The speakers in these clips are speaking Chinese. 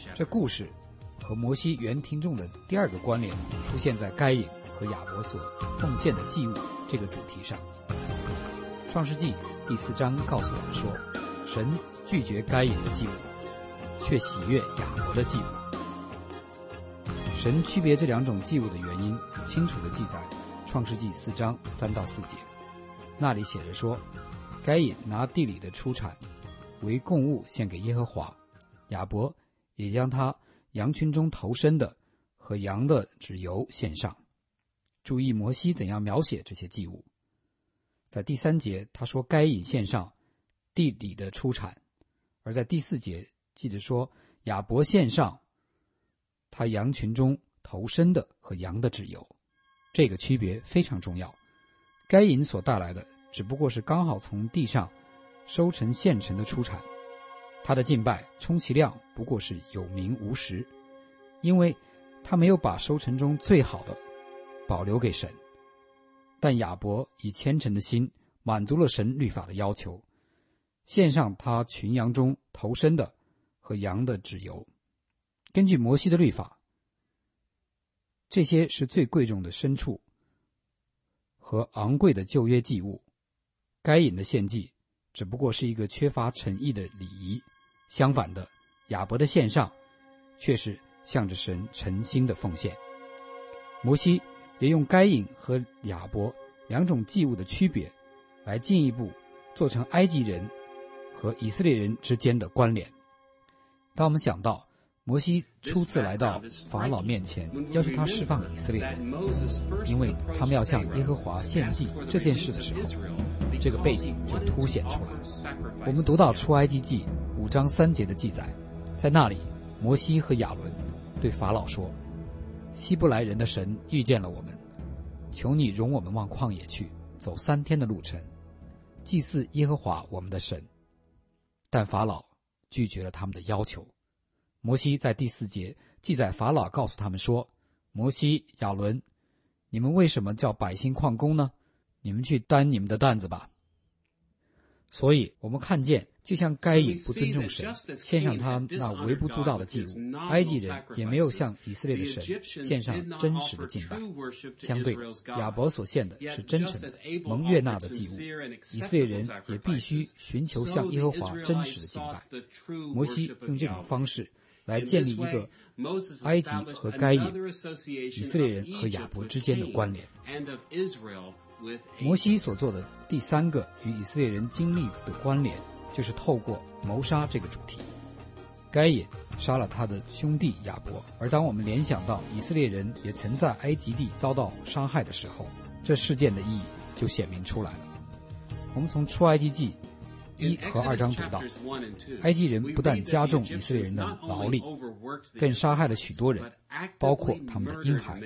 这故事和摩西原听众的第二个关联出现在该隐和亚伯所奉献的祭物这个主题上。创世纪第4章告诉我们说，神拒绝该隐的祭物，却喜悦亚伯的祭物。神区别这两种祭物的原因清楚地记载创世纪4章3到4节，那里写着说，该隐拿地里的出产为供物献给耶和华，亚伯也将他羊群中头生的和羊的脂油献上。注意摩西怎样描写这些祭物。在第3节他说该隐献上地里的出产，而在第4节记着说亚伯献上他羊群中头生的和羊的脂油。这个区别非常重要，该隐所带来的只不过是刚好从地上收成现成的出产，他的敬拜充其量不过是有名无实，因为他没有把收成中最好的保留给神。但亚伯以虔诚的心满足了神律法的要求，献上他群羊中头生的和羊的脂油。根据摩西的律法，这些是最贵重的牲畜和昂贵的旧约祭物，该隐的献祭只不过是一个缺乏诚意的礼仪，相反的，亚伯的献上却是向着神诚心的奉献。摩西也用该隐和亚伯两种祭物的区别来进一步做成埃及人和以色列人之间的关联。当我们想到摩西初次来到法老面前，要求他释放以色列人，因为他们要向耶和华献祭这件事的时候，这个背景就凸显出来。我们读到出埃及记5章3节的记载，在那里摩西和亚伦对法老说，希伯来人的神遇见了我们，求你容我们往旷野去，走3天的路程，祭祀耶和华我们的神。但法老拒绝了他们的要求。摩西在第4节记载法老告诉他们说，摩西、亚伦，你们为什么叫百姓旷工呢？你们去担你们的担子吧。所以我们看见，就像该隐不尊重神，献上他那微不足道的祭物，埃及人也没有向以色列的神献上真实的敬拜。相对的，亚伯所献的是真诚的蒙悦纳的祭物，以色列人也必须寻求向耶和华真实的敬拜。摩西用这种方式来建立一个埃及和该隐、以色列人和亚伯之间的关联。摩西所做的第3个与以色列人经历的关联，就是透过谋杀这个主题。该隐杀了他的兄弟亚伯，而当我们联想到以色列人也曾在埃及地遭到杀害的时候，这事件的意义就显明出来了。我们从出埃及记1和2章读到，埃及人不但加重以色列人的劳力，更杀害了许多人，包括他们的婴孩。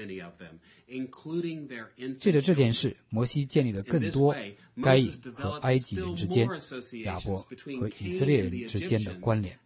借着这件事，摩西建立了更多该隐和埃及人之间、亚伯和以色列人之间的关联。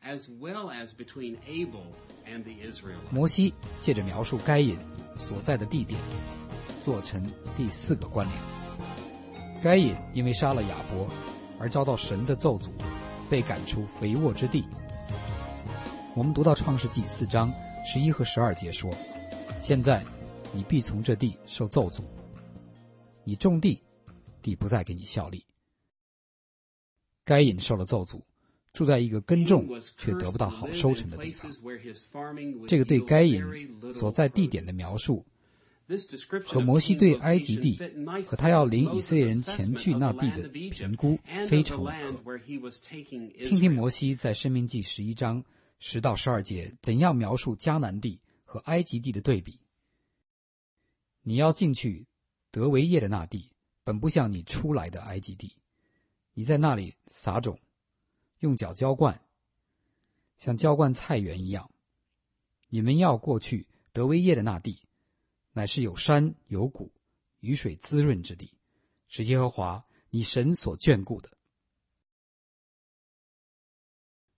摩西借着描述该隐所在的地点，做成第4个关联。该隐因为杀了亚伯而遭到神的咒诅，被赶出肥沃之地。我们读到创世纪4章11和12节说，现在你必从这地受咒诅，你种地，地不再给你效力。该隐受了咒诅，住在一个耕种却得不到好收成的地方。这个对该隐所在地点的描述和摩西对埃及地和他要领以色列人前去那地的评估非常吻合。听听摩西在申命记11章10到12节怎样描述迦南地和埃及地的对比。你要进去得为业的那地，本不像你出来的埃及地，你在那里撒种，用脚浇灌，像浇灌菜园一样。你们要过去得为业的那地，乃是有山有谷，雨水滋润之地，是耶和华你神所眷顾的。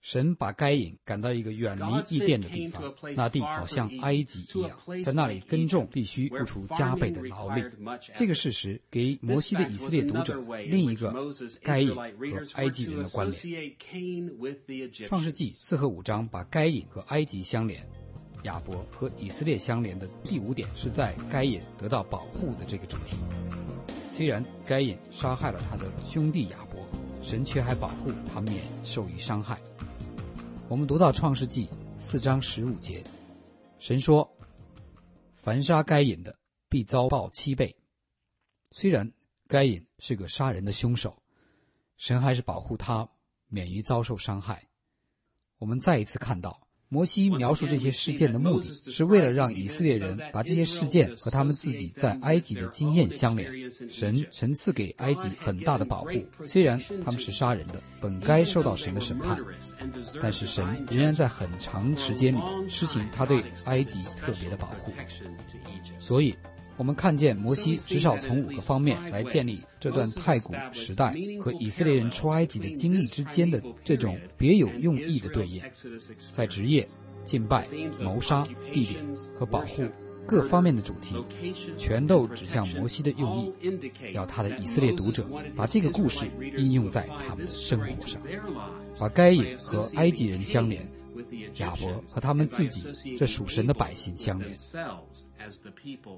神把该隐赶到一个远离伊甸的地方，那地好像埃及一样，在那里耕种必须付出加倍的劳力。这个事实给摩西的以色列读者另一个该隐和埃及人的关联。创世纪4和5章把该隐和埃及相连，亚伯和以色列相连的第5点是在该隐得到保护的这个主题。虽然该隐杀害了他的兄弟亚伯，神却还保护他免受于伤害。我们读到创世纪4章15节，神说：凡杀该隐的必遭报7倍。虽然该隐是个杀人的凶手，神还是保护他免于遭受伤害。我们再一次看到摩西描述这些事件的目的是为了让以色列人把这些事件和他们自己在埃及的经验相连。神赐给埃及很大的保护，虽然他们是杀人的，本该受到神的审判，但是神仍然在很长时间里施行他对埃及特别的保护。所以我们看见摩西至少从5个方面来建立这段太古时代和以色列人出埃及的经历之间的这种别有用意的对应，在职业、敬拜、谋杀、地点和保护各方面的主题，全都指向摩西的用意，要他的以色列读者把这个故事应用在他们的生活上，把该隐和埃及人相连，亚伯和他们自己这属神的百姓相连。